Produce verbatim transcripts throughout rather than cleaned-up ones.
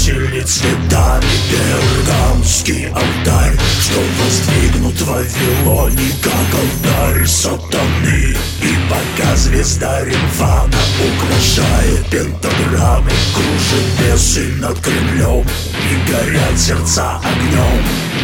украсили цветами пергамский алтарь, что воздвигнут в Вавилоне, как алтарь сатаны. И пока звезда Римфана украшает пентаграммы, кружит бесы над Кремлем, и горят сердца огнем.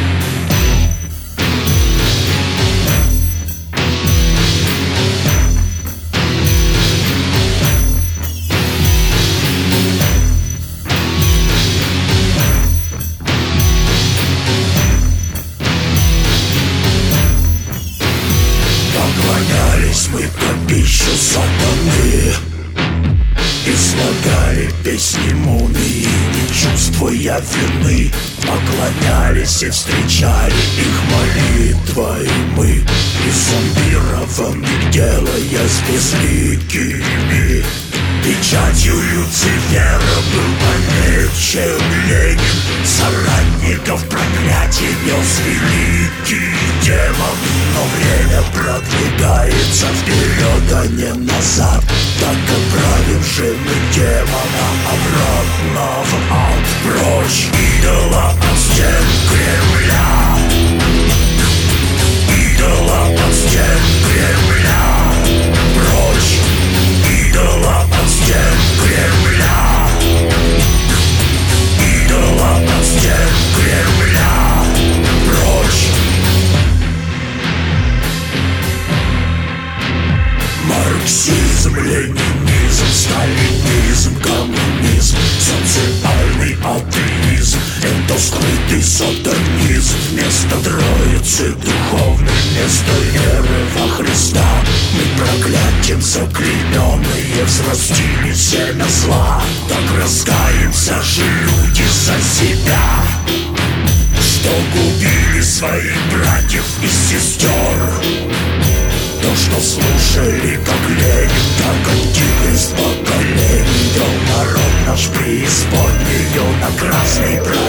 Поклонялись мы копищу сатаны и слагали песни мумии, не чувствуя вины. Поклонялись и встречали их молитвой мы, иззомбированных, делаясь безликими. Печатью Люцифера был помечен Ленин, соратников проклятий нес великий демон. Но время продвигается вперед, а не назад, так отправим же мы демона обратно в ад. Прочь идола от стен Кремля, идола от стен Кремля, прочь идола от стен Кремля, идола от стен Кремля, прочь. Марксизм, ленинизм, сталинизм, коммунизм, социальный атеизм — это скрытый сатанизм. Вместо Троицы духовной, вместо веры во Христа мы проклятием заклейменные взрастили семя зла. Так раскаемся же люди за себя, что губили своих братьев и сестер. То, что слушали, как Ленин, как антихрист поколений, вел народ наш преисподнею на красный прах.